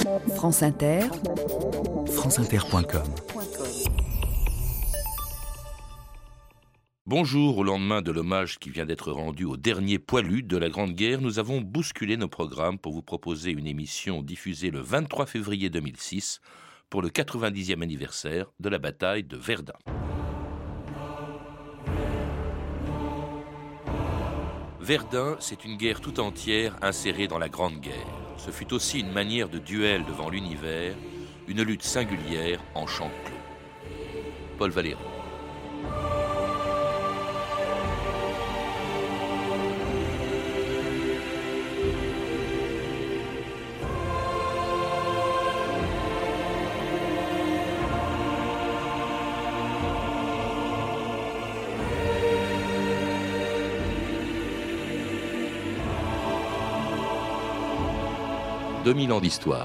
France Inter, franceinter.com. Bonjour, au lendemain de l'hommage qui vient d'être rendu au dernier poilu de la Grande Guerre, nous avons bousculé nos programmes pour vous proposer une émission diffusée le 23 février 2006 pour le 90e anniversaire de la bataille de Verdun. Verdun, c'est une guerre tout entière insérée dans la Grande Guerre. Ce fut aussi une manière de duel devant l'univers, une lutte singulière en champ clos. Paul Valéry. « 2000 ans d'histoire.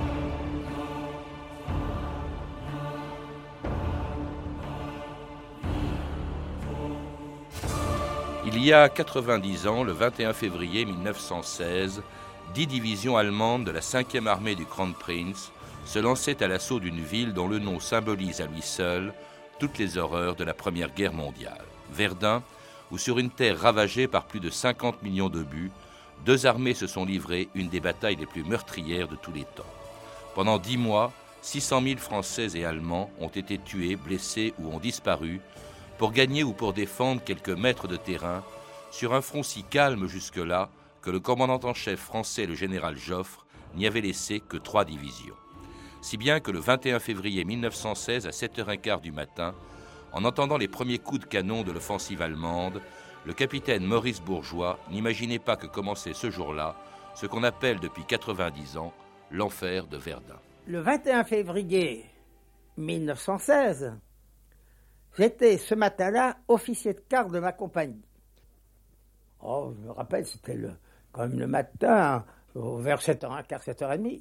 Il y a 90 ans, le 21 février 1916, 10 divisions allemandes de la 5e armée du Crown Prince se lançaient à l'assaut d'une ville dont le nom symbolise à lui seul toutes les horreurs de la Première Guerre mondiale. Verdun, où sur une terre ravagée par plus de 50 millions d'obus, deux armées se sont livrées une des batailles les plus meurtrières de tous les temps. Pendant 10 mois, 600 000 Français et Allemands ont été tués, blessés ou ont disparu pour gagner ou pour défendre quelques mètres de terrain sur un front si calme jusque-là que le commandant en chef français, le général Joffre, n'y avait laissé que 3 divisions. Si bien que le 21 février 1916, à 7h15 du matin, en entendant les premiers coups de canon de l'offensive allemande, le capitaine Maurice Bourgeois n'imaginait pas que commençait ce jour-là ce qu'on appelle depuis 90 ans l'enfer de Verdun. Le 21 février 1916, j'étais ce matin-là officier de quart de ma compagnie. Oh, je me rappelle, c'était quand même le matin, vers 7h15, 7h30.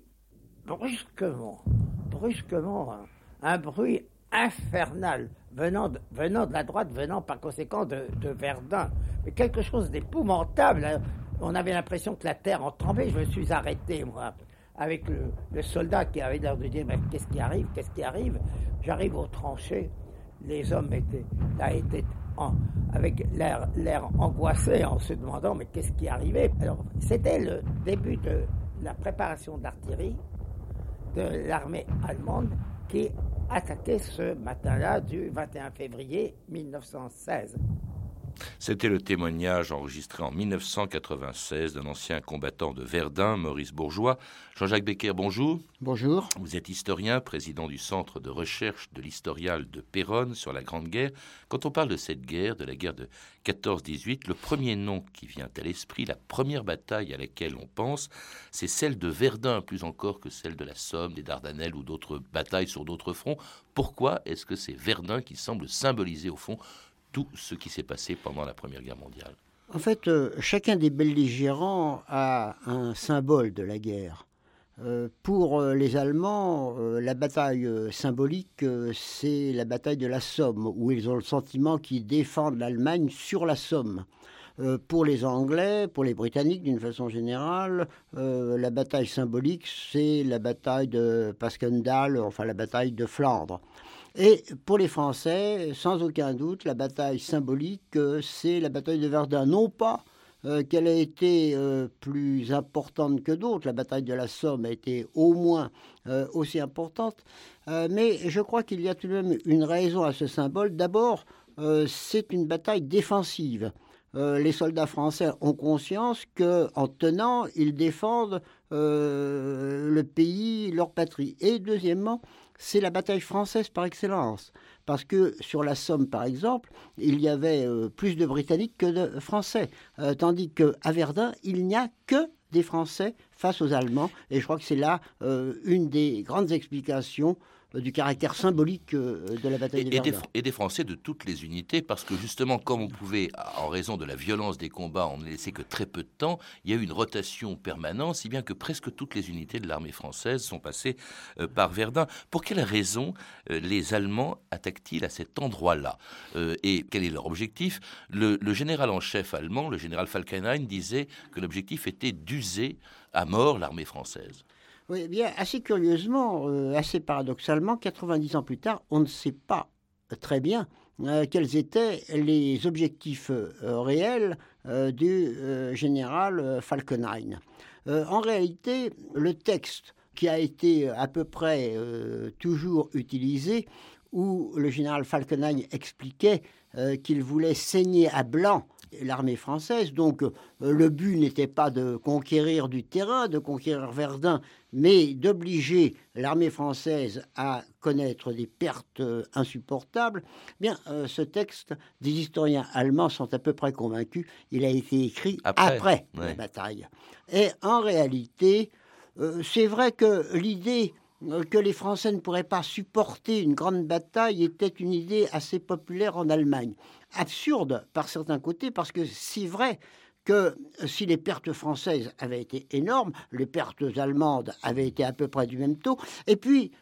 Brusquement, un bruit infernal venant de la droite, venant par conséquent de Verdun. Mais quelque chose d'épouvantable. On avait l'impression que la terre en tremblait. Je me suis arrêté, moi, avec le soldat qui avait l'air de dire mais qu'est-ce qui arrive. J'arrive aux tranchées. Les hommes étaient avec l'air angoissé en se demandant mais qu'est-ce qui arrivait. Alors, c'était le début de la préparation de l'artillerie de l'armée allemande qui attaqué ce matin-là du 21 février 1916. C'était le témoignage enregistré en 1996 d'un ancien combattant de Verdun, Maurice Bourgeois. Jean-Jacques Becker, bonjour. Bonjour. Vous êtes historien, président du Centre de recherche de l'historial de Péronne sur la Grande Guerre. Quand on parle de cette guerre, de la guerre de 14-18, le premier nom qui vient à l'esprit, la première bataille à laquelle on pense, c'est celle de Verdun, plus encore que celle de la Somme, des Dardanelles ou d'autres batailles sur d'autres fronts. Pourquoi est-ce que c'est Verdun qui semble symboliser au fond tout ce qui s'est passé pendant la Première Guerre mondiale? En fait, chacun des belligérants a un symbole de la guerre. Pour les Allemands, la bataille symbolique, c'est la bataille de la Somme, où ils ont le sentiment qu'ils défendent l'Allemagne sur la Somme. Pour les Anglais, pour les Britanniques d'une façon générale, la bataille symbolique, c'est la bataille de Passchendaele, enfin la bataille de Flandre. Et pour les Français, sans aucun doute, la bataille symbolique, c'est la bataille de Verdun. Non pas qu'elle a été plus importante que d'autres, la bataille de la Somme a été au moins aussi importante, mais je crois qu'il y a tout de même une raison à ce symbole. D'abord, c'est une bataille défensive. Les soldats français ont conscience qu'en tenant, ils défendent le pays, leur patrie. Et deuxièmement, c'est la bataille française par excellence. Parce que sur la Somme, par exemple, il y avait plus de Britanniques que de Français. Tandis qu'à Verdun, il n'y a que des Français face aux Allemands. Et je crois que c'est là une des grandes explications du caractère symbolique de la bataille de Verdun. Et des Français de toutes les unités, parce que justement, comme on pouvait, en raison de la violence des combats, on ne laissait que très peu de temps, il y a eu une rotation permanente, si bien que presque toutes les unités de l'armée française sont passées par Verdun. Pour quelle raison les Allemands attaquent-ils à cet endroit-là et quel est leur objectif? Le général en chef allemand, le général Falkenhayn, disait que l'objectif était d'user à mort l'armée française. Oui, bien, assez curieusement, assez paradoxalement, 90 ans plus tard, on ne sait pas très bien quels étaient les objectifs réels du général Falkenhayn. En réalité, le texte qui a été à peu près toujours utilisé, où le général Falkenhayn expliquait qu'il voulait saigner à blanc l'armée française. Donc le but n'était pas de conquérir du terrain, de conquérir Verdun, mais d'obliger l'armée française à connaître des pertes insupportables. Bien, ce texte, des historiens allemands sont à peu près convaincus, il a été écrit après la bataille. Et en réalité, c'est vrai que l'idée que les Français ne pourraient pas supporter une grande bataille était une idée assez populaire en Allemagne. Absurde par certains côtés, parce que c'est vrai que si les pertes françaises avaient été énormes, les pertes allemandes avaient été à peu près du même taux. Et puis,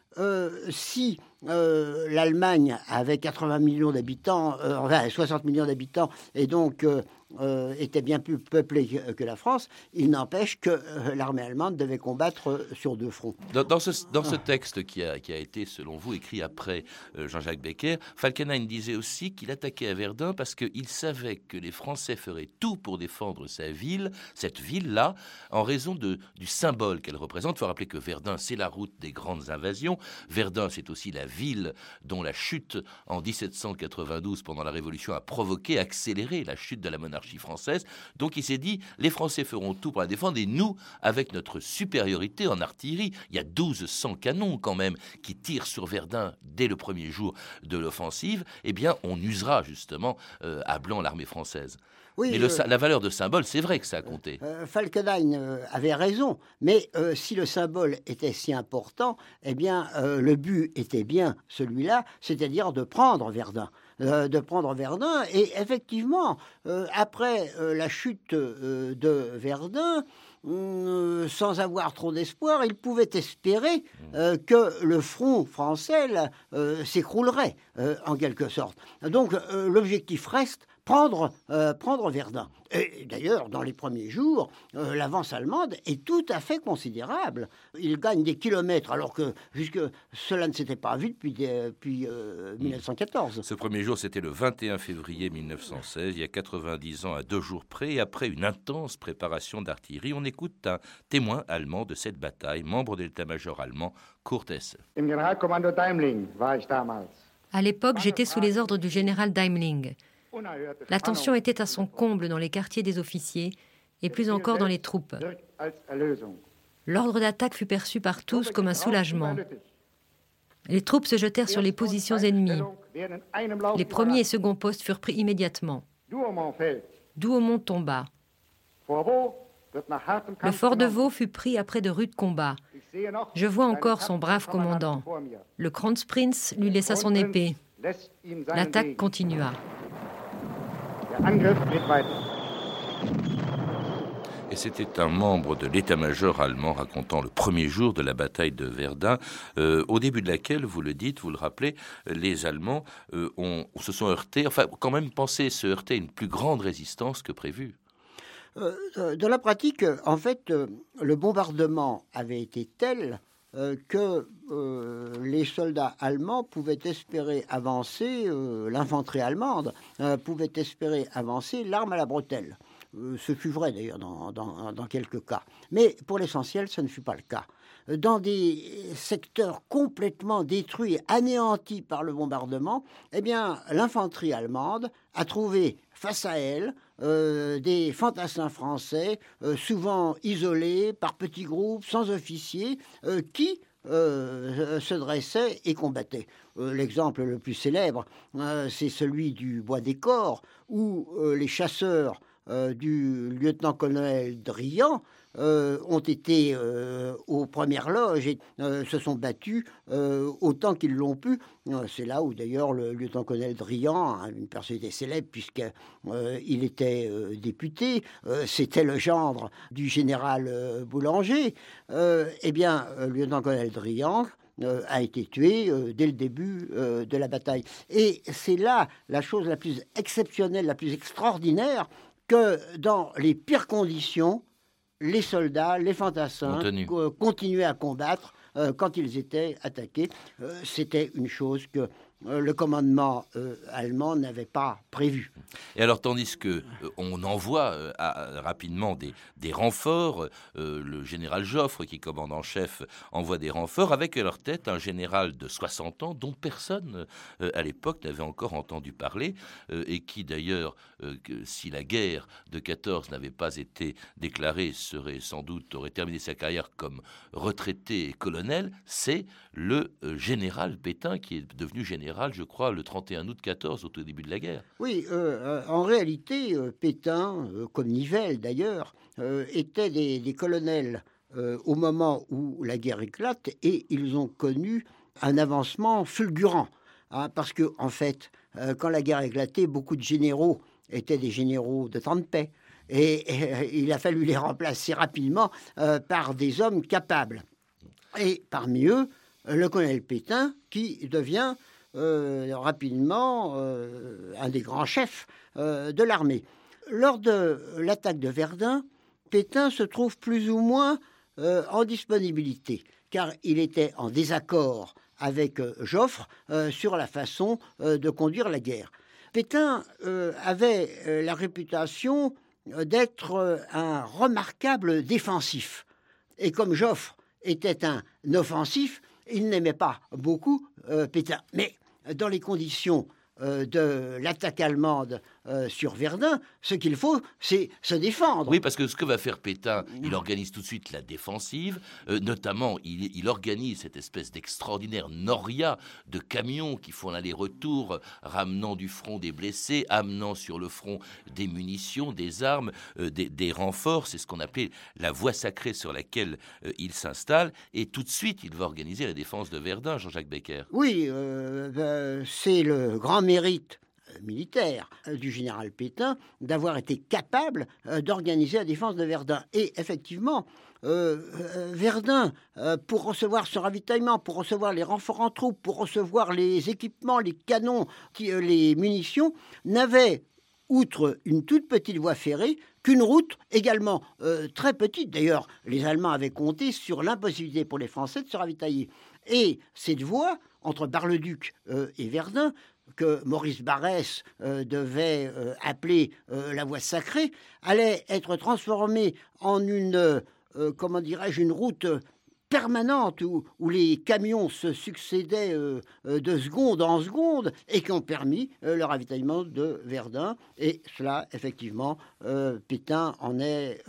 si l'Allemagne avait 80 millions d'habitants, 60 millions d'habitants, et donc était bien plus peuplée que la France, il n'empêche que l'armée allemande devait combattre sur deux fronts. Dans ce texte qui a été, selon vous, écrit après Jean-Jacques Becker, Falkenhayn disait aussi qu'il attaquait à Verdun parce qu'il savait que les Français feraient tout pour défendre sa ville, cette ville-là, en raison du symbole qu'elle représente. Il faut rappeler que Verdun, c'est la route des grandes invasions. Verdun, c'est aussi la ville dont la chute en 1792 pendant la Révolution a provoqué, accéléré la chute de la monarchie française. Donc il s'est dit, les Français feront tout pour la défendre et nous, avec notre supériorité en artillerie, il y a 1200 canons quand même qui tirent sur Verdun dès le premier jour de l'offensive, eh bien on usera justement à blanc l'armée française. Oui, mais la valeur de symbole, c'est vrai que ça a compté. Falkenhayn avait raison, mais si le symbole était si important, eh bien, le but était bien celui-là, c'est-à-dire de prendre Verdun. Et effectivement, après la chute de Verdun, sans avoir trop d'espoir, il pouvait espérer que le front français s'écroulerait, en quelque sorte. Donc, l'objectif reste prendre Verdun. Et d'ailleurs, dans les premiers jours, l'avance allemande est tout à fait considérable. Il gagne des kilomètres, alors que jusque cela ne s'était pas vu depuis 1914. Ce premier jour, c'était le 21 février 1916, il y a 90 ans à 2 jours près, et après une intense préparation d'artillerie, on écoute un témoin allemand de cette bataille, membre de l'état-major allemand, Kurt Hesse. À l'époque, j'étais sous les ordres du général Deimling. La tension était à son comble dans les quartiers des officiers et plus encore dans les troupes. L'ordre d'attaque fut perçu par tous comme un soulagement. Les troupes se jetèrent sur les positions ennemies. Les premiers et seconds postes furent pris immédiatement. Douaumont tomba. Le fort de Vaux fut pris après de rudes combats. Je vois encore son brave commandant. Le Kronprinz lui laissa son épée. L'attaque continua. Et c'était un membre de l'état-major allemand racontant le premier jour de la bataille de Verdun, au début de laquelle, vous le dites, vous le rappelez, les Allemands se sont heurtés, enfin quand même pensaient se heurter à une plus grande résistance que prévu. Dans la pratique, en fait, le bombardement avait été tel que les soldats allemands pouvaient espérer avancer, l'infanterie allemande pouvait espérer avancer l'arme à la bretelle. Ce fut vrai d'ailleurs dans quelques cas. Mais pour l'essentiel, ce ne fut pas le cas. Dans des secteurs complètement détruits, anéantis par le bombardement, eh bien, l'infanterie allemande a trouvé face à elle des fantassins français, souvent isolés par petits groupes, sans officiers, qui se dressaient et combattaient. L'exemple le plus célèbre, c'est celui du Bois des Corps, où les chasseurs du lieutenant-colonel Drian ont été aux premières loges et se sont battus autant qu'ils l'ont pu. C'est là où d'ailleurs le lieutenant-colonel Drian, une personnalité célèbre puisqu'il était député, c'était le gendre du général Boulanger. Eh bien, le lieutenant-colonel Drian a été tué dès le début de la bataille. Et c'est là la chose la plus exceptionnelle, la plus extraordinaire, que dans les pires conditions, les soldats, les fantassins continuaient à combattre quand ils étaient attaqués. C'était une chose que le commandement allemand n'avait pas prévu. Et alors, tandis que on envoie rapidement des renforts, le général Joffre, qui commande en chef, envoie des renforts avec à leur tête un général de 60 ans dont personne à l'époque n'avait encore entendu parler et qui d'ailleurs, si la guerre de 14 n'avait pas été déclarée, aurait terminé sa carrière comme retraité et colonel. C'est le général Pétain qui est devenu général, je crois, le 31 août 14, au tout début de la guerre. Oui, en réalité, Pétain, comme Nivelle d'ailleurs, étaient des colonels au moment où la guerre éclate, et ils ont connu un avancement fulgurant. Parce que, en fait, quand la guerre éclatait, beaucoup de généraux étaient des généraux de temps de paix. Et il a fallu les remplacer rapidement par des hommes capables. Et parmi eux, le colonel Pétain, qui devient rapidement un des grands chefs de l'armée. Lors de l'attaque de Verdun, Pétain se trouve plus ou moins en disponibilité, car il était en désaccord avec Joffre sur la façon de conduire la guerre. Pétain avait la réputation d'être un remarquable défensif. Et comme Joffre était un offensif, il n'aimait pas beaucoup Pétain. Mais dans les conditions de l'attaque allemande sur Verdun, ce qu'il faut, c'est se défendre. Oui, parce que ce que va faire Pétain, il organise tout de suite la défensive, notamment il organise cette espèce d'extraordinaire noria de camions qui font l'aller-retour, ramenant du front des blessés, amenant sur le front des munitions, des armes, des renforts. C'est ce qu'on appelait la voie sacrée sur laquelle il s'installe, et tout de suite il va organiser la défense de Verdun, Jean-Jacques Becker. Oui, c'est le grand mérite militaire du général Pétain d'avoir été capable d'organiser la défense de Verdun. Et effectivement, Verdun, pour recevoir ce ravitaillement, pour recevoir les renforts en troupes, pour recevoir les équipements, les canons, les munitions, n'avait, outre une toute petite voie ferrée, qu'une route également très petite. D'ailleurs, les Allemands avaient compté sur l'impossibilité pour les Français de se ravitailler. Et cette voie, entre Bar-le-Duc et Verdun, que Maurice Barrès devait appeler la voie sacrée, allait être transformée en une route permanente où les camions se succédaient de seconde en seconde et qui ont permis le ravitaillement de Verdun. Et cela, effectivement, Pétain en est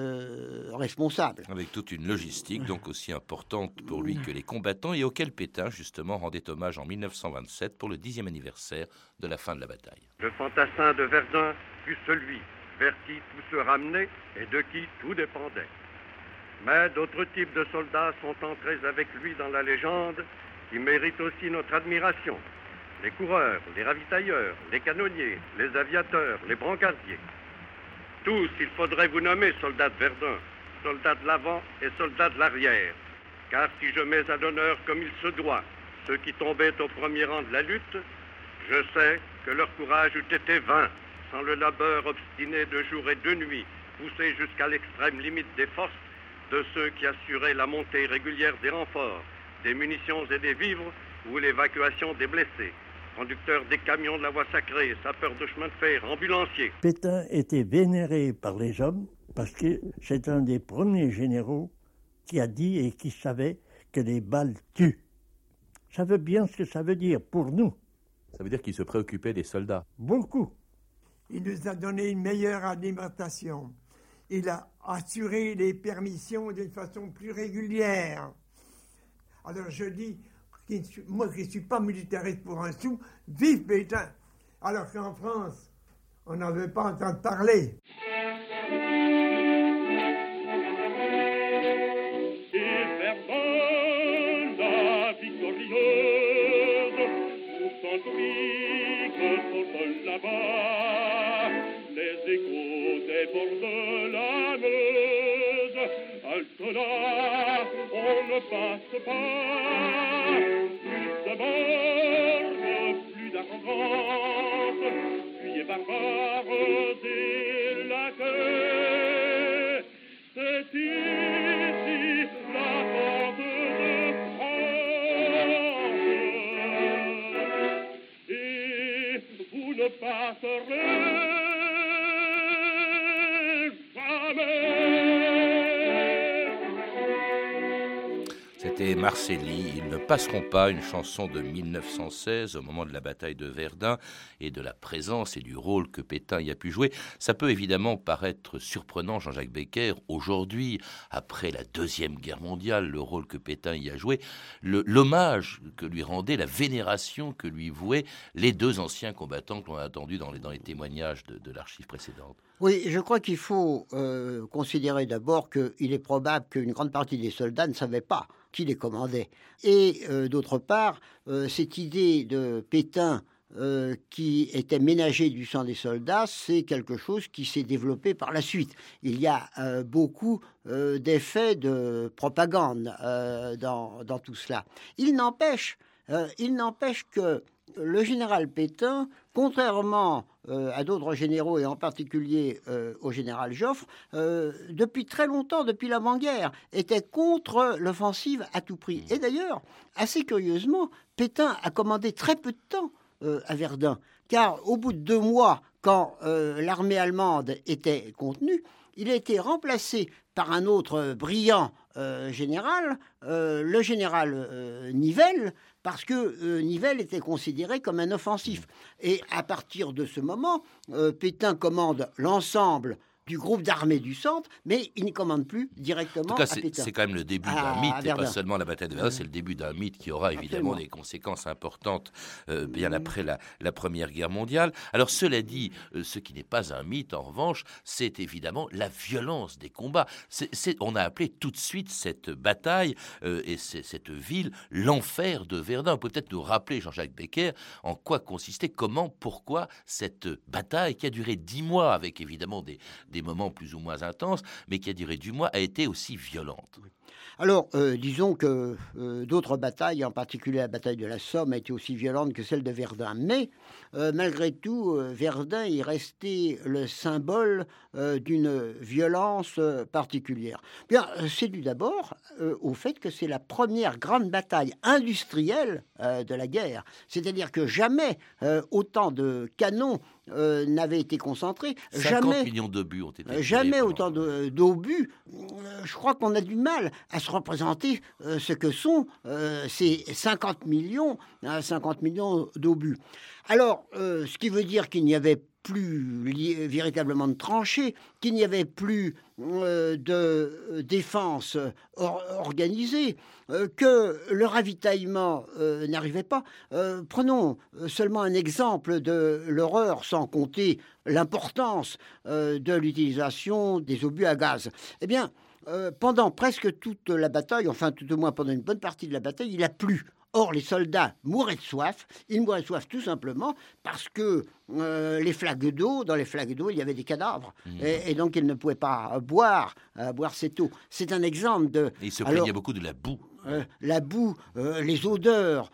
le responsable. Avec toute une logistique donc aussi importante pour lui que les combattants, et auquel Pétain, justement, rendait hommage en 1927 pour le 10e anniversaire de la fin de la bataille. Le fantassin de Verdun fut celui vers qui tout se ramenait et de qui tout dépendait. Mais d'autres types de soldats sont entrés avec lui dans la légende qui méritent aussi notre admiration. Les coureurs, les ravitailleurs, les canonniers, les aviateurs, les brancardiers. Tous, il faudrait vous nommer soldats de Verdun, soldats de l'avant et soldats de l'arrière. Car si je mets à l'honneur comme il se doit ceux qui tombaient au premier rang de la lutte, je sais que leur courage eût été vain sans le labeur obstiné de jour et de nuit, poussé jusqu'à l'extrême limite des forces de ceux qui assuraient la montée régulière des renforts, des munitions et des vivres ou l'évacuation des blessés. Conducteurs des camions de la voie sacrée, sapeurs de chemin de fer, ambulanciers. Pétain était vénéré par les hommes parce que c'est un des premiers généraux qui a dit et qui savait que les balles tuent. Ça veut bien ce que ça veut dire pour nous. Ça veut dire qu'il se préoccupait des soldats. Beaucoup. Il nous a donné une meilleure alimentation. Il a assuré les permissions d'une façon plus régulière. Alors je dis, moi qui ne suis pas militariste pour un sou, vive Pétain. Alors qu'en France, on n'en veut pas entendre parler. Les échos des bords de la Meuse, halte là, on ne passe pas. Plus de bornes, plus d'arrogance, fuyez barbares et laquais. C'est C'était Marcely, Ils ne passeront pas, une chanson de 1916 au moment de la bataille de Verdun et de la présence et du rôle que Pétain y a pu jouer. Ça peut évidemment paraître surprenant, Jean-Jacques Becker, aujourd'hui, après la Deuxième Guerre mondiale, le rôle que Pétain y a joué, l'hommage que lui rendait, la vénération que lui vouaient les deux anciens combattants que l'on a entendus dans les témoignages de l'archive précédente. Oui, je crois qu'il faut considérer d'abord qu'il est probable qu'une grande partie des soldats ne savaient pas qui les commandait. Et d'autre part, cette idée de Pétain qui était ménager du sang des soldats, c'est quelque chose qui s'est développé par la suite. Il y a beaucoup d'effets de propagande dans tout cela. Il n'empêche que le général Pétain, contrairement à d'autres généraux et en particulier au général Joffre, depuis très longtemps, depuis l'avant-guerre, était contre l'offensive à tout prix. Et d'ailleurs, assez curieusement, Pétain a commandé très peu de temps à Verdun, car au bout de 2 mois, quand l'armée allemande était contenue, il a été remplacé par un autre brillant général, le général Nivelle, parce que Nivelle était considéré comme un offensif. Et à partir de ce moment, Pétain commande l'ensemble du groupe d'armées du centre, mais il ne commande plus directement à Pétain. C'est quand même le début d'un mythe, et pas seulement la bataille de Verdun, c'est le début d'un mythe qui aura évidemment des conséquences importantes bien après la Première Guerre mondiale. Alors cela dit, ce qui n'est pas un mythe, en revanche, c'est évidemment la violence des combats. On a appelé tout de suite cette bataille et cette ville l'enfer de Verdun. On peut peut-être nous rappeler, Jean-Jacques Becker, en quoi consistait, comment, pourquoi cette bataille qui a duré 10 mois, avec évidemment des moments plus ou moins intenses, mais qui a duré 10 mois, a été aussi violente. Alors, disons que d'autres batailles, en particulier la bataille de la Somme, a été aussi violente que celle de Verdun. Mais, malgré tout, Verdun est resté le symbole d'une violence particulière. Bien, c'est dû d'abord au fait que c'est la première grande bataille industrielle de la guerre. C'est-à-dire que jamais autant de canons n'avaient été concentrés. 50 millions d'obus ont été tirés. Jamais autant d'obus. Je crois qu'on a du mal à se représenter ce que sont ces 50 millions d'obus. Alors, ce qui veut dire qu'il n'y avait plus véritablement de tranchées, qu'il n'y avait plus de défense organisée, que le ravitaillement n'arrivait pas. Prenons seulement un exemple de l'horreur, sans compter l'importance de l'utilisation des obus à gaz. Eh bien, pendant presque toute la bataille, enfin tout au moins pendant une bonne partie de la bataille, il a plu. Or, les soldats mouraient de soif. Ils mouraient de soif tout simplement parce que dans les flaques d'eau, il y avait des cadavres. Et donc, ils ne pouvaient pas boire cette eau. C'est un exemple de... Et ils se plaignaient beaucoup de la boue. La boue, les odeurs,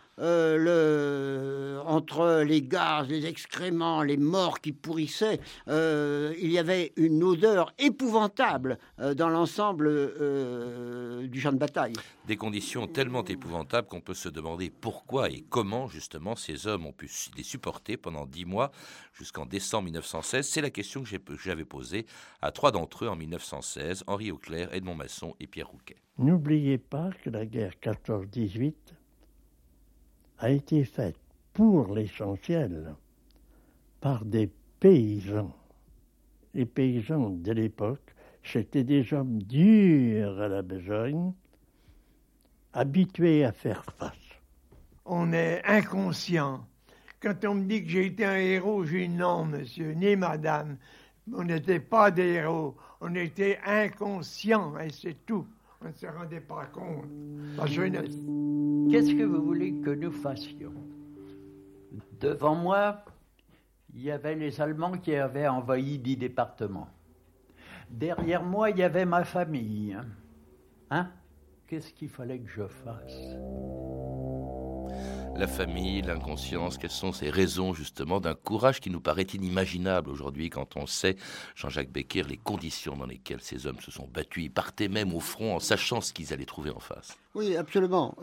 entre les gaz, les excréments, les morts qui pourrissaient, il y avait une odeur épouvantable dans l'ensemble du champ de bataille. Des conditions tellement épouvantables qu'on peut se demander pourquoi et comment justement ces hommes ont pu les supporter pendant 10 mois jusqu'en décembre 1916. C'est la question que j'avais posée à 3 d'entre eux en 1916, Henri Auclair, Edmond Masson et Pierre Rouquet. N'oubliez pas que la guerre 14-18 a été faite pour l'essentiel par des paysans. Les paysans de l'époque, c'était des hommes durs à la besogne, habitués à faire face. On est inconscient. Quand on me dit que j'ai été un héros, je dis non, monsieur, ni madame. On n'était pas des héros, on était inconscients, et c'est tout. On ne se rendait pas compte. La jeunesse. Qu'est-ce que vous voulez que nous fassions? Devant moi, il y avait les Allemands qui avaient envahi 10 départements. Derrière moi, il y avait ma famille. Qu'est-ce qu'il fallait que je fasse? La famille, l'inconscience, quelles sont ces raisons justement d'un courage qui nous paraît inimaginable aujourd'hui quand on sait, Jean-Jacques Becker, les conditions dans lesquelles ces hommes se sont battus. Ils partaient même au front en sachant ce qu'ils allaient trouver en face. Oui, absolument.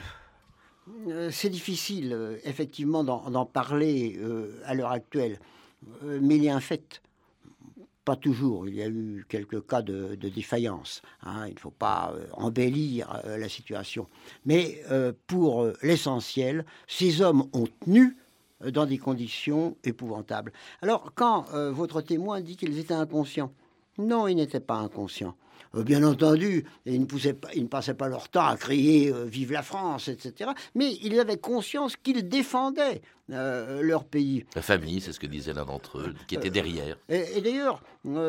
C'est difficile, effectivement, d'en parler à l'heure actuelle. Mais il y a un fait. Pas toujours, il y a eu quelques cas de défaillance. Il ne faut pas embellir la situation. Mais pour l'essentiel, ces hommes ont tenu dans des conditions épouvantables. Alors, quand votre témoin dit qu'ils étaient inconscients, non, ils n'étaient pas inconscients. Bien entendu, ils ne passaient pas leur temps à crier « Vive la France », etc. Mais ils avaient conscience qu'ils défendaient leur pays. La famille, c'est ce que disait l'un d'entre eux, qui était derrière. Et d'ailleurs,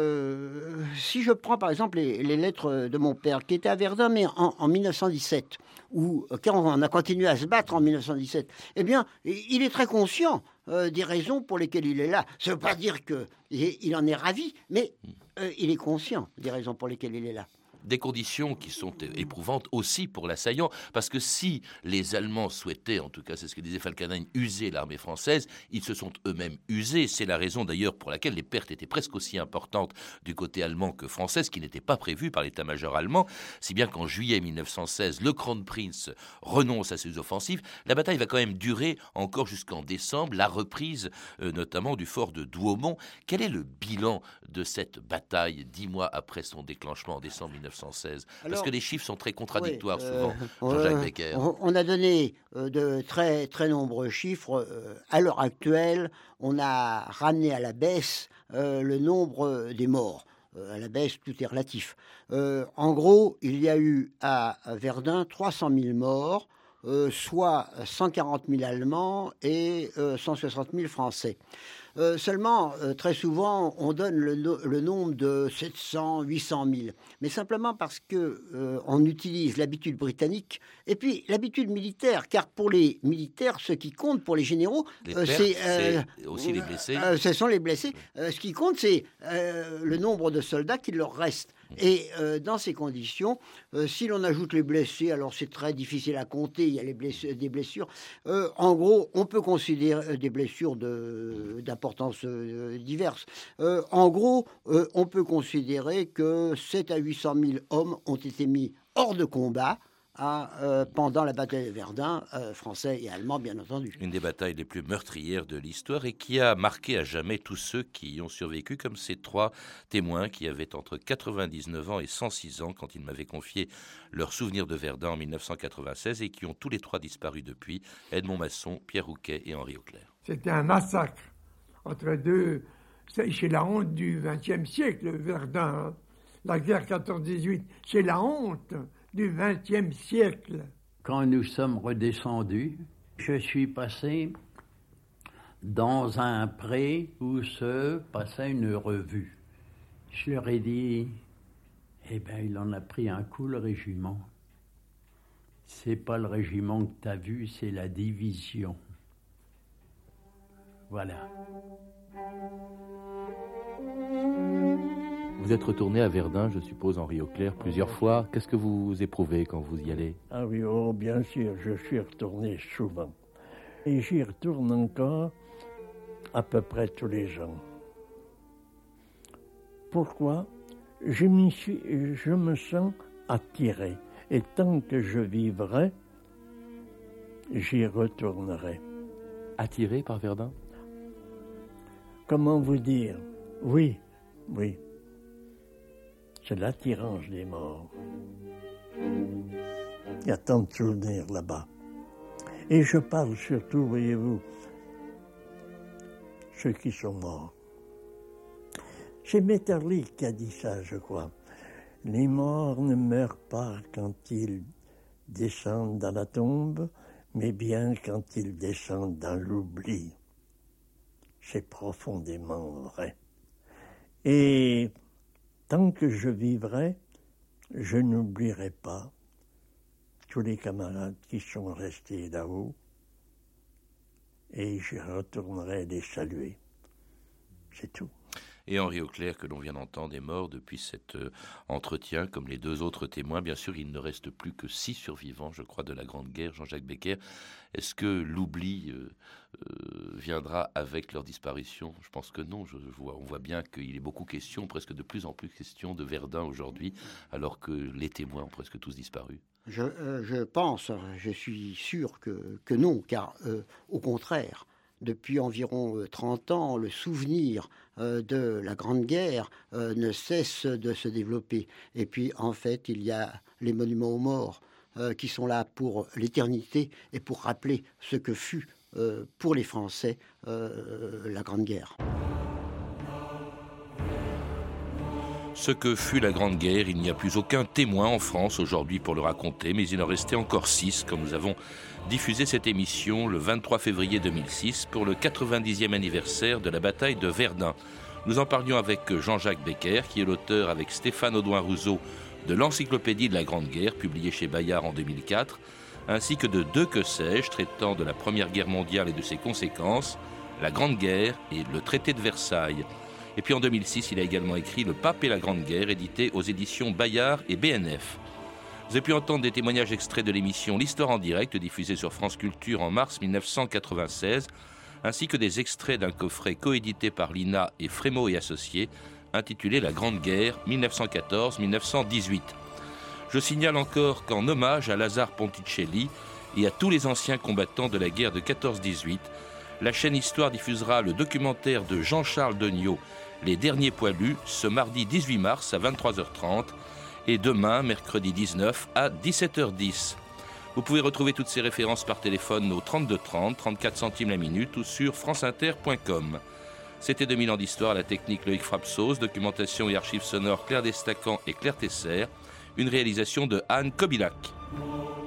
si je prends par exemple les lettres de mon père, qui était à Verdun, mais en 1917, ou quand on a continué à se battre en 1917, eh bien, il est très conscient des raisons pour lesquelles il est là. Ça ne veut pas dire qu'il en est ravi, mais il est conscient des raisons pour lesquelles il est là. Des conditions qui sont éprouvantes aussi pour l'assaillant, parce que si les Allemands souhaitaient, en tout cas c'est ce que disait Falkenhayn, user l'armée française, ils se sont eux-mêmes usés. C'est la raison d'ailleurs pour laquelle les pertes étaient presque aussi importantes du côté allemand que français, ce qui n'était pas prévu par l'état-major allemand, si bien qu'en juillet 1916, le Kronprinz renonce à ses offensives. La bataille va quand même durer encore jusqu'en décembre, la reprise notamment du fort de Douaumont. Quel est le bilan de cette bataille 10 mois après son déclenchement en décembre 1916? Parce que les chiffres sont très contradictoires souvent, Jean-Jacques Becker. On a donné de très, très nombreux chiffres. À l'heure actuelle, on a ramené à la baisse le nombre des morts. À la baisse, tout est relatif. En gros, il y a eu à Verdun 300 000 morts, soit 140 000 Allemands et 160 000 Français. Seulement, très souvent, on donne le nombre de 700, 800 000. Mais simplement parce qu'on utilise l'habitude britannique et puis l'habitude militaire. Car pour les militaires, ce qui compte pour les généraux, c'est aussi les blessés. Ce sont les blessés. Ce qui compte, c'est le nombre de soldats qu'il leur reste. Et dans ces conditions, si l'on ajoute les blessés, alors c'est très difficile à compter, il y a des blessures. En gros, on peut considérer des blessures d'importance diverses. En gros, on peut considérer que 7 à 800 000 hommes ont été mis hors de combat pendant la bataille de Verdun, français et allemands bien entendu. Une des batailles les plus meurtrières de l'histoire et qui a marqué à jamais tous ceux qui y ont survécu, comme ces 3 témoins qui avaient entre 99 ans et 106 ans quand ils m'avaient confié leurs souvenirs de Verdun en 1996 et qui ont tous les 3 disparu depuis, Edmond Masson, Pierre Rouquet et Henri Auclair. C'était un massacre entre deux, c'est la honte du XXe siècle, Verdun, la guerre 14-18, c'est la honte du XXe siècle. Quand nous sommes redescendus, je suis passé dans un pré où se passait une revue. Je leur ai dit, il en a pris un coup le régiment. C'est pas le régiment que t'as vu, c'est la division. Voilà. Vous êtes retourné à Verdun, je suppose, Henri Auclair, plusieurs fois. Qu'est-ce que vous éprouvez quand vous y allez? Ah oui, bien sûr, je suis retourné souvent. Et j'y retourne encore à peu près tous les ans. Pourquoi? Je me sens attiré. Et tant que je vivrai, j'y retournerai. Attiré par Verdun? Comment vous dire? Oui. C'est l'attirance des morts. Il y a tant de souvenirs là-bas. Et je parle surtout, voyez-vous, ceux qui sont morts. C'est Metternich qui a dit ça, je crois. Les morts ne meurent pas quand ils descendent dans la tombe, mais bien quand ils descendent dans l'oubli. C'est profondément vrai. Et tant que je vivrai, je n'oublierai pas tous les camarades qui sont restés là-haut et je retournerai les saluer. C'est tout. Et Henri Auclair, que l'on vient d'entendre, est mort depuis cet entretien, comme les 2 autres témoins. Bien sûr, il ne reste plus que 6 survivants, je crois, de la Grande Guerre, Jean-Jacques Becker. Est-ce que l'oubli viendra avec leur disparition? Je pense que non. On voit bien qu'il est beaucoup question, presque de plus en plus question de Verdun aujourd'hui, alors que les témoins ont presque tous disparu. Je pense, je suis sûr que non, car au contraire, depuis environ 30 ans, le souvenir de la Grande Guerre ne cesse de se développer. Et puis, en fait, il y a les monuments aux morts qui sont là pour l'éternité et pour rappeler ce que fut pour les Français la Grande Guerre. Ce que fut la Grande Guerre, il n'y a plus aucun témoin en France aujourd'hui pour le raconter, mais il en restait encore 6 quand nous avons diffusé cette émission le 23 février 2006 pour le 90e anniversaire de la bataille de Verdun. Nous en parlions avec Jean-Jacques Becker, qui est l'auteur avec Stéphane Audouin-Rousseau de l'Encyclopédie de la Grande Guerre, publiée chez Bayard en 2004, ainsi que de 2 Que sais-je, traitant de la Première Guerre mondiale et de ses conséquences, la Grande Guerre et le Traité de Versailles. Et puis en 2006, il a également écrit Le Pape et la Grande Guerre, édité aux éditions Bayard et BNF. Vous avez pu entendre des témoignages extraits de l'émission L'Histoire en direct, diffusée sur France Culture en mars 1996, ainsi que des extraits d'un coffret coédité par l'INA et Frémaux et Associés, intitulé La Grande Guerre 1914-1918. Je signale encore qu'en hommage à Lazare Ponticelli et à tous les anciens combattants de la guerre de 14-18, la chaîne Histoire diffusera le documentaire de Jean-Charles Degnaud, Les Derniers Poilus, ce mardi 18 mars à 23h30 et demain, mercredi 19 à 17h10. Vous pouvez retrouver toutes ces références par téléphone au 32 30, 34 centimes la minute ou sur franceinter.com. C'était 2000 ans d'histoire, à la technique Loïc Frapsos, documentation et archives sonores Claire Destacan et Claire Tesser, une réalisation de Anne Kobilac.